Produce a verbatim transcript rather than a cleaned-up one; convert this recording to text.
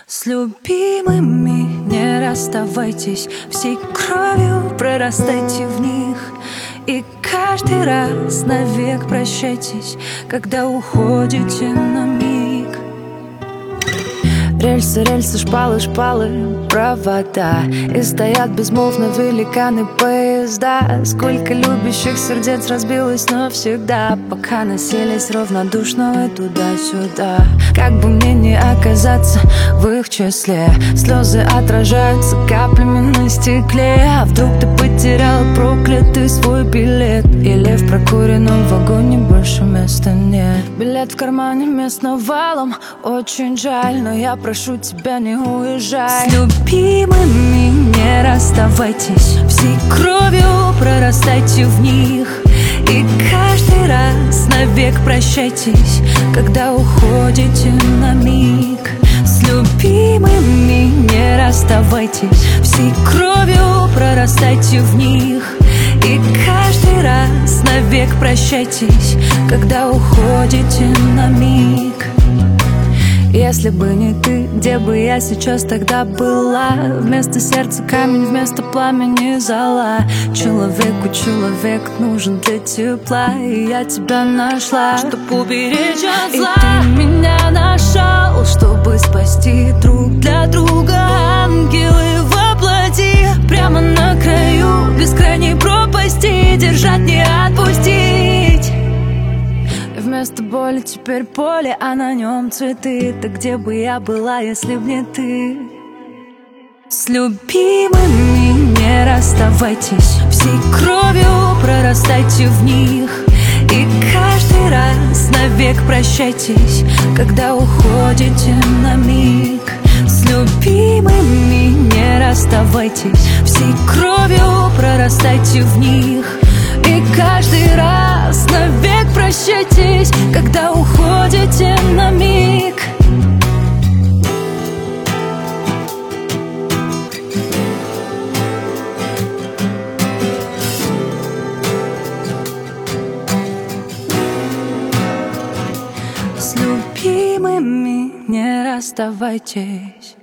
С любимыми не расставайтесь, всей кровью прорастайте в них. И каждый раз навек прощайтесь, когда уходите на миг. Рельсы, рельсы, шпалы, шпалы, провода. И стоят безмолвно великаны поезда. Сколько любящих сердец разбилось навсегда, пока носились равнодушно и туда-сюда. Как бы мне не оказаться в их числе, слезы отражаются каплями на стекле. А вдруг ты потерял проклятый свой билет, или в прокуренном вагоне больше места нет? Билет в кармане, мест навалом, очень жаль, но я прошу тебя, не уезжай. С любимыми не расставайтесь, всей кровью прорастайте в них. И каждый раз навек прощайтесь, когда уходите на миг. С любимыми не расставайтесь, всей кровью прорастайте в них. И каждый раз навек прощайтесь, когда уходите на миг. Если бы не ты, где бы я сейчас тогда была? Вместо сердца камень, вместо пламени зола. Человеку человек нужен для тепла, и я тебя нашла, чтобы уберечь от зла. И ты меня нашел, чтобы спасти друг для друга. Ангелы воплоти, прямо на краю бескрайней пропасти, держать, не отпустить. Вместо боли теперь поле, а на нем цветы. Так где бы я была, если б не ты? С любимыми не расставайтесь, всей кровью прорастайте в них. И каждый раз навек прощайтесь, когда уходите на миг. С любимыми не расставайтесь, всей кровью прорастайте в них. И каждый раз навек прощайтесь, когда уходите на миг. С любимыми не расставайтесь.